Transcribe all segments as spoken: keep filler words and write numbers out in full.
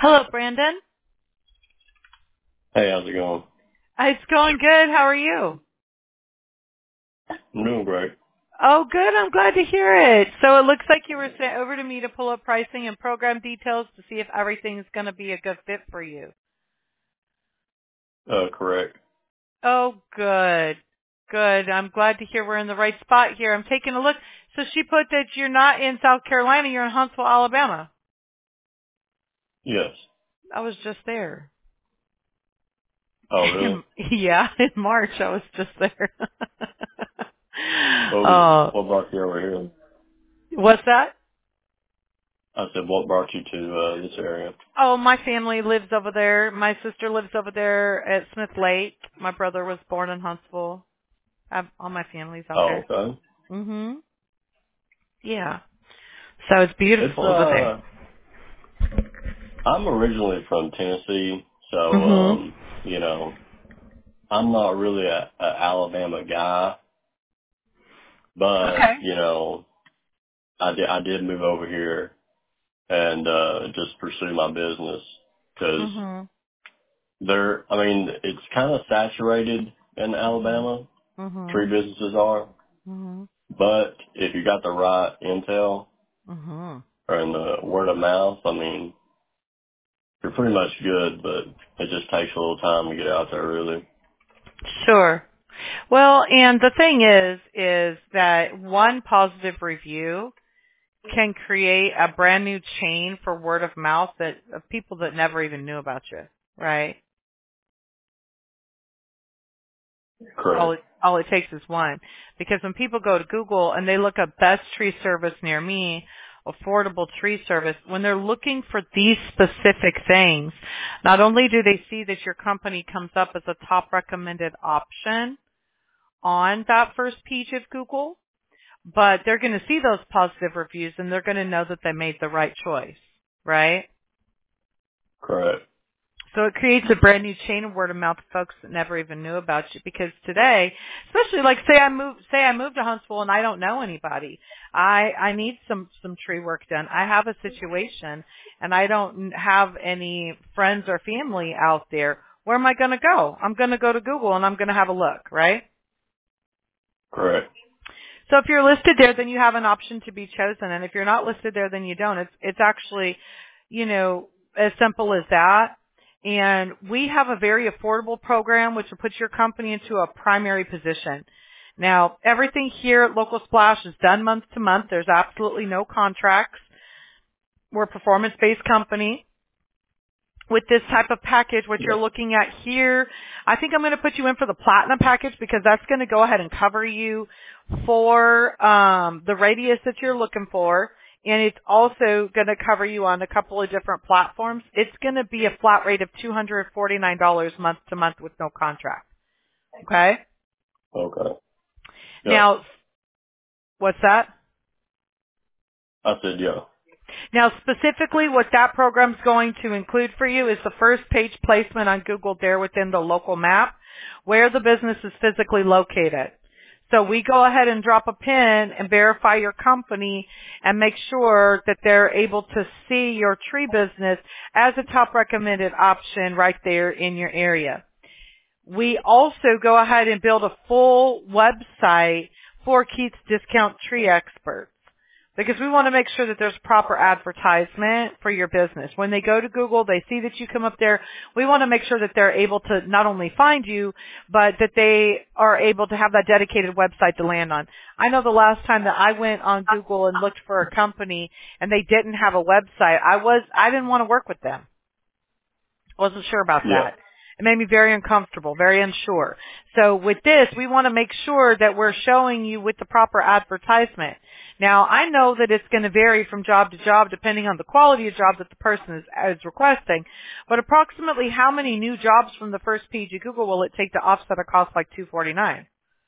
Hello, Brandon. Hey, how's it going? It's going good. How are you? I'm doing great. Oh, good. I'm glad to hear it. So it looks like you were sent over to me to pull up pricing and program details to see if everything's going to be a good fit for you. Uh, correct. Oh, good. Good. I'm glad to hear we're in the right spot here. I'm taking a look. So she put that you're not in South Carolina. You're in Huntsville, Alabama. Yes. I was just there. Oh, really? Yeah, in March I was just there. Well, Oh, what brought you over here? what's that? I said, what brought you to uh, this area? Oh, my family lives over there. My sister lives over there at Smith Lake. My brother was born in Huntsville. I've, all my family's out Oh, there. okay. Mhm. Yeah. So it's It's, beautiful over there. uh, I'm originally from Tennessee, so, Mhm. um, you know, I'm not really a, a Alabama guy, but, Okay. you know, I did, I did move over here and, uh, just pursue my business because Mhm. there, I mean, it's kind of saturated in Mhm. Alabama. Tree Mhm. businesses are. Mhm. But if you got the right intel Mhm. or in the word of mouth, I mean, you're pretty much good, but it just takes a little time to get out there, really. Sure. Well, and the thing is, is that one positive review can create a brand new chain for word of mouth that of people that never even knew about you, right? all Correct. it all it takes is one. Because when people go to Google and they look up best tree service near me, affordable tree service, when they're looking for these specific things, not only do they see that your company comes up as a top recommended option on that first page of Google, but they're going to see those positive reviews and they're going to know that they made the right choice, right? Correct. So it creates a brand new chain of word of mouth of folks that never even knew about you. Because today, especially like say I move, say I moved to Huntsville and I don't know anybody. I I need some some tree work done. I have a situation and I don't have any friends or family out there. Where am I going to go? I'm going to go to Google and I'm going to have a look, right? Correct. So if you're listed there, then you have an option to be chosen. And if you're not listed there, then you don't. It's, it's actually, you know, as simple as that. And we have a very affordable program which will put your company into a primary position. Now, everything here at Local Splash is done month to month. There's absolutely no contracts. We're a performance-based company. With this type of package, what Yeah. you're looking at here, I think I'm going to put you in for the platinum package because that's going to go ahead and cover you for um, the radius that you're looking for, and it's also going to cover you on a couple of different platforms. It's going to be a flat rate of two hundred forty-nine dollars month to month with no contract. Okay? Okay. Yeah. Now, what's that? I said, yeah. Now, specifically, what that program's going to include for you is the first page placement on Google there within the local map where the business is physically located. So we go ahead and drop a pin and verify your company and make sure that they're able to see your tree business as a top recommended option right there in your area. We also go ahead and build a full website for Keith's Discount Tree Experts because we want to make sure that there's proper advertisement for your business. When they go to Google, they see that you come up there. We want to make sure that they're able to not only find you, but that they are able to have that dedicated website to land on. I know the last time that I went on Google and looked for a company and they didn't have a website, I was, I didn't want to work with them. Wasn't sure about Yeah. that. It made me very uncomfortable, very unsure. So with this, we want to make sure that we're showing you with the proper advertisement. Now, I know that it's going to vary from job to job depending on the quality of job that the person is, is requesting, but approximately how many new jobs from the first page of Google will it take to offset a cost like two forty-nine?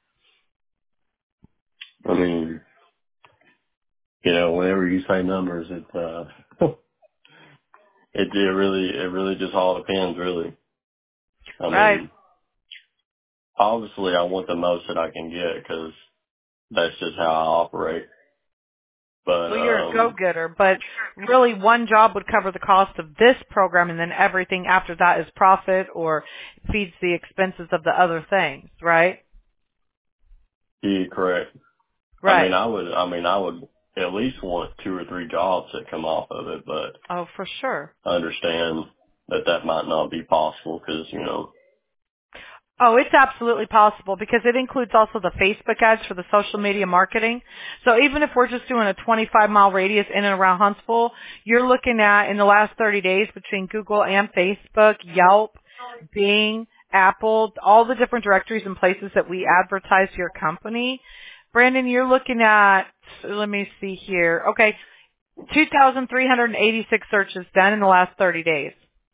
I mean, you know, whenever you say numbers, it, uh, it, it really, it really just all depends, really. I Right. mean, obviously I want the most that I can get because that's just how I operate. But Well, you're a um, go-getter, but really one job would cover the cost of this program, and then everything after that is profit or feeds the expenses of the other things, right? yeah, correct. I mean, Right. I would, I mean, I would at least want two or three jobs that come off of it, but Oh, for sure. I understand that that might not be possible because, you know, Oh, it's absolutely possible because it includes also the Facebook ads for the social media marketing. So even if we're just doing a twenty-five mile radius in and around Huntsville, you're looking at in the last thirty days between Google and Facebook, Yelp, Bing, Apple, all the different directories and places that we advertise your company. Brandon, you're looking at, let me see here. Okay, two thousand three hundred eighty-six searches done in the last thirty days.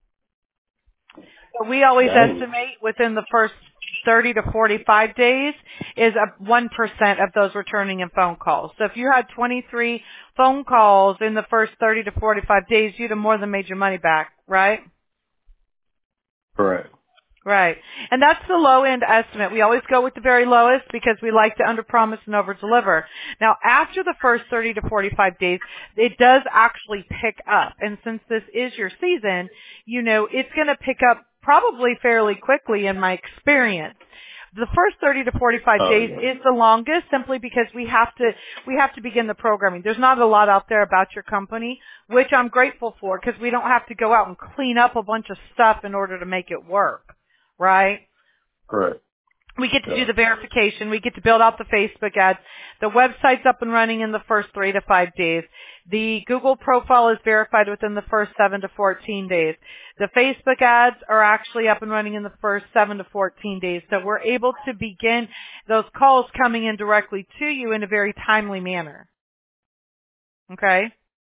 So we always dang, estimate within the first thirty to forty-five days is a one percent of those returning in phone calls. So if you had twenty-three phone calls in the first thirty to forty-five days, you'd have more than made your money back, right? correct. Right. And that's the low end estimate. We always go with the very lowest because we like to underpromise and overdeliver. Now, after the first thirty to forty-five days, it does actually pick up. And since this is your season, you know, it's going to pick up probably fairly quickly in my experience. The first thirty to forty-five Oh, days yeah, is the longest simply because we have to, we have to begin the programming. There's not a lot out there about your company, which I'm grateful for because we don't have to go out and clean up a bunch of stuff in order to make it work. Right? correct. We get to Yeah, do the verification. We get to build out the Facebook ads. The website's up and running in the first three to five days. The Google profile is verified within the first seven to fourteen days. The Facebook ads are actually up and running in the first seven to fourteen days. So we're able to begin those calls coming in directly to you in a very timely manner. Okay?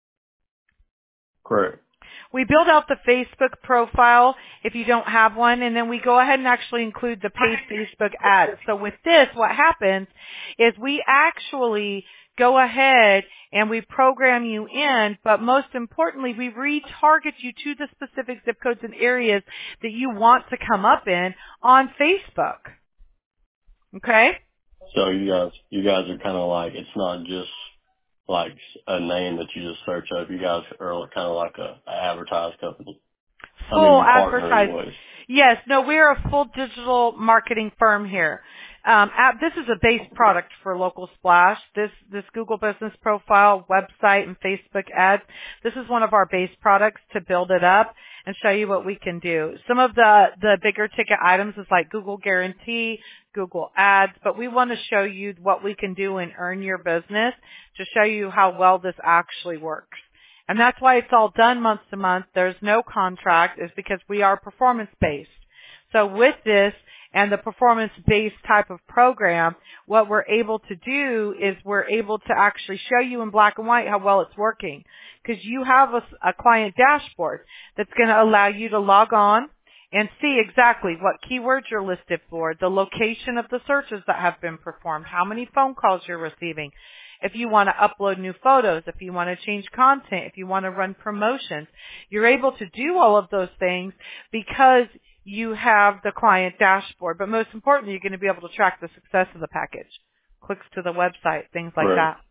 correct. We build out the Facebook profile if you don't have one, and then we go ahead and actually include the paid Facebook ads. So with this, what happens is we actually go ahead and we program you in, but most importantly, we retarget you to the specific zip codes and areas that you want to come up in on Facebook. Okay? So you guys, you guys are kind of like, it's not just like a name that you just search up. You guys are kind of like a, a advertised company. I mean, Full you partner advertise. anyways. Yes, no, we're a full digital marketing firm here. Um, app, this is a base product for Local Splash. This this Google Business Profile, website, and Facebook ads. This is one of our base products to build it up and show you what we can do. Some of the the bigger ticket items is like Google Guarantee, Google Ads, but we want to show you what we can do and earn your business to show you how well this actually works. And that's why it's all done month to month. There's no contract, is because we are performance based. So with this and the performance based type of program, what we're able to do is we're able to actually show you in black and white how well it's working. Because you have a, a client dashboard that's going to allow you to log on and see exactly what keywords you're listed for, the location of the searches that have been performed, how many phone calls you're receiving. If you want to upload new photos, if you want to change content, if you want to run promotions, you're able to do all of those things because you have the client dashboard. But most importantly, you're going to be able to track the success of the package, clicks to the website, things like Right, that.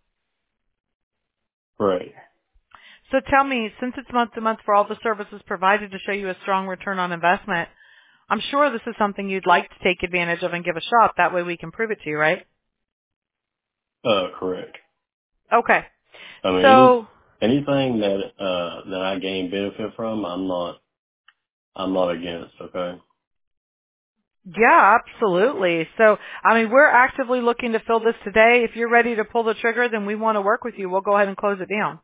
right. So tell me, since it's month to month for all the services provided to show you a strong return on investment, I'm sure this is something you'd like to take advantage of and give a shot. That way we can prove it to you, right? Uh, correct. Okay. I mean, any, So anything that, uh, that I gain benefit from, I'm not, I'm not against, okay? yeah, absolutely. So, I mean, we're actively looking to fill this today. If you're ready to pull the trigger, then we want to work with you. We'll go ahead and close it down.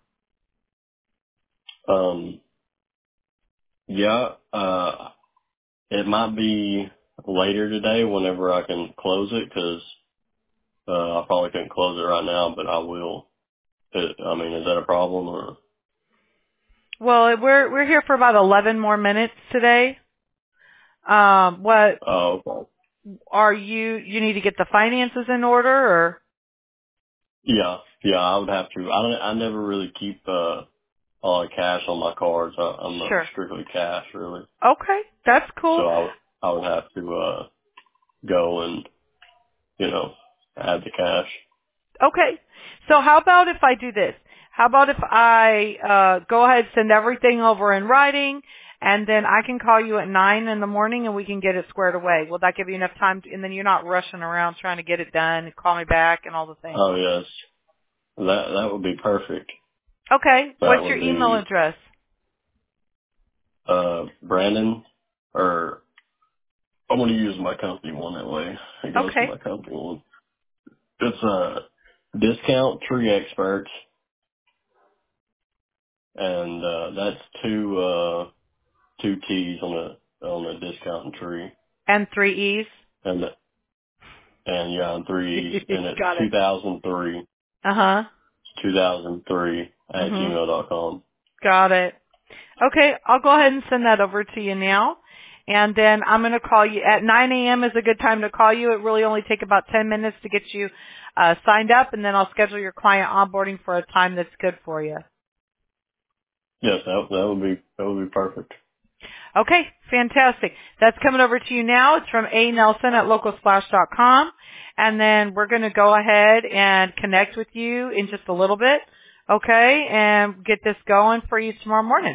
Um, yeah, uh, it might be later today whenever I can close it because, uh, I probably couldn't close it right now, but I will. It, I mean, is that a problem or? Well, we're we're here for about eleven more minutes today. Um, what Oh, okay. are you? You need to get the finances in order, or Yeah, yeah, I would have to. I don't, I never really keep, uh, a lot of cash on my cards. I, I'm not sure. strictly cash really. Okay, that's So cool. I would, I would have to, uh, go and, you know, add the cash. Okay. So how about if I do this? How about if I uh, go ahead, send everything over in writing, and then I can call you at nine in the morning and we can get it squared away. Will that give you enough time? To, and then you're not rushing around trying to get it done and call me back and all the things. Oh yes, that that would be perfect. Okay. That What's would your email be address? uh Brandon, or I'm going to use my company one that way. It goes to Okay. my company one. It's uh Discount Tree Experts, and uh that's two uh two T's on the on the discount tree, And three E's? and and yeah, and three E's, and it's Got it. two thousand three, Uh-huh. two thousand three at Mm-hmm. gmail dot com. Got it. Okay, I'll go ahead and send that over to you now. And then I'm going to call you at nine a.m. is a good time to call you. It really only take about ten minutes to get you uh, signed up, and then I'll schedule your client onboarding for a time that's good for you. Yes, that that would be that would be perfect. Okay, fantastic. That's coming over to you now. It's from A. Nelson at local splash dot com. And then we're going to go ahead and connect with you in just a little bit, okay, and get this going for you tomorrow morning.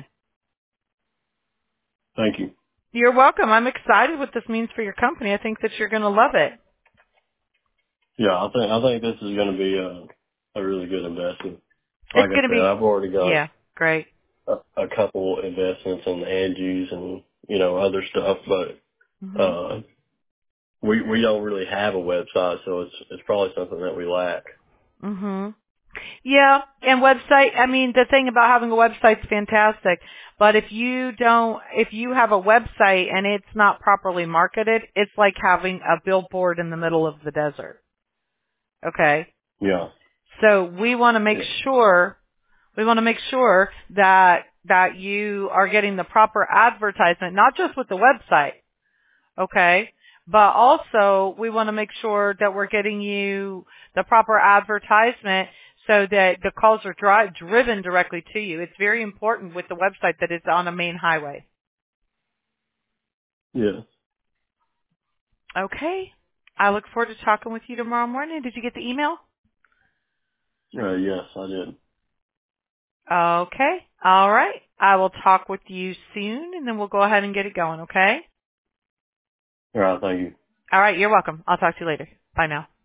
Thank you. You're welcome. I'm excited what this means for your company. I think that you're going to love it. Yeah, I think I think this is going to be a a really good investment. It's Like I going to said, be, I've already got yeah, great. a, a couple investments in Angie's and you know other stuff, but hmm uh we we don't really have a website, so it's it's probably something that we lack. hmm Yeah, and website, I mean, the thing about having a website is fantastic, but if you don't, if you have a website and it's not properly marketed, it's like having a billboard in the middle of the desert. Okay? Yeah, So we want to make yeah, sure, we want to make sure that, that you are getting the proper advertisement, not just with the website, okay? But also, we want to make sure that we're getting you the proper advertisement so that the calls are dri- driven directly to you. It's very important with the website that it's on a main highway. yeah. Okay. I look forward to talking with you tomorrow morning. Did you get the email? Uh, yes, I did. Okay. All right. I will talk with you soon, and then we'll go ahead and get it going, okay? All right, thank you. All right. You're welcome. I'll talk to you later. Bye now.